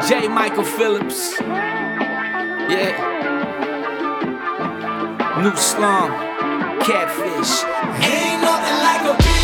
J. Michael Phillips. Yeah. New Slum. Catfish. Ain't nothing like a